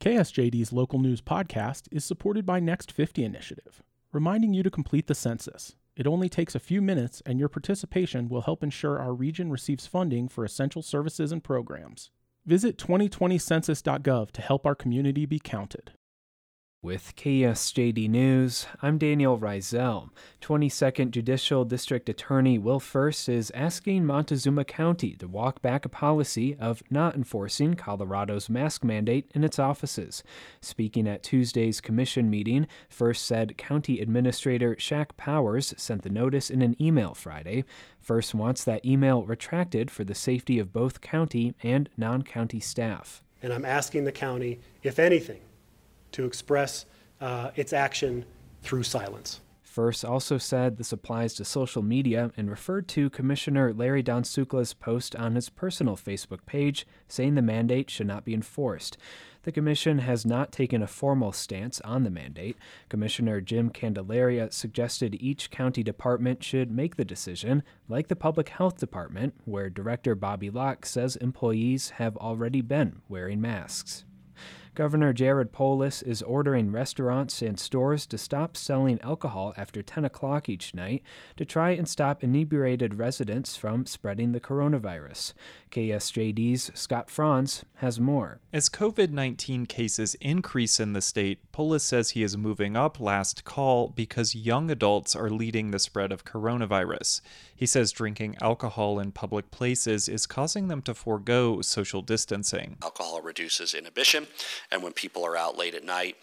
KSJD's local news podcast is supported by Next 50 Initiative, reminding you to complete the census. It only takes a few minutes, and your participation will help ensure our region receives funding for essential services and programs. Visit 2020census.gov to help our community be counted. With KSJD News, I'm Daniel Reisel. 22nd Judicial District Attorney Will First is asking Montezuma County to walk back a policy of not enforcing Colorado's mask mandate in its offices. Speaking at Tuesday's commission meeting, First said County Administrator Shaq Powers sent the notice in an email Friday. First wants that email retracted for the safety of both county and non-county staff. And I'm asking the county, if anything, to express its action through silence. First also said this applies to social media and referred to Commissioner Larry Donsukla's post on his personal Facebook page saying the mandate should not be enforced. The commission has not taken a formal stance on the mandate. Commissioner Jim Candelaria suggested each county department should make the decision, like the Public Health Department, where Director Bobby Locke says employees have already been wearing masks. Governor Jared Polis is ordering restaurants and stores to stop selling alcohol after 10 o'clock each night to try and stop inebriated residents from spreading the coronavirus. KSJD's Scott Franz has more. As COVID-19 cases increase in the state, Polis says he is moving up last call because young adults are leading the spread of coronavirus. He says drinking alcohol in public places is causing them to forego social distancing. Alcohol reduces inhibition, and when people are out late at night,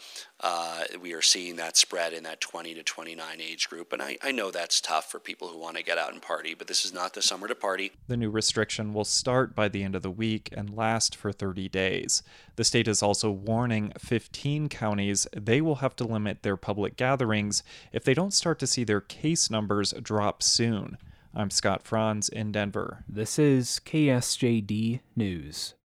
we are seeing that spread in that 20 to 29 age group. And I know that's tough for people who want to get out and party, but this is not the summer to party. The new restriction will start by the end of the week and last for 30 days. The state is also warning 15 counties they will have to limit their public gatherings if they don't start to see their case numbers drop soon. I'm Scott Franz in Denver. This is KSJD News.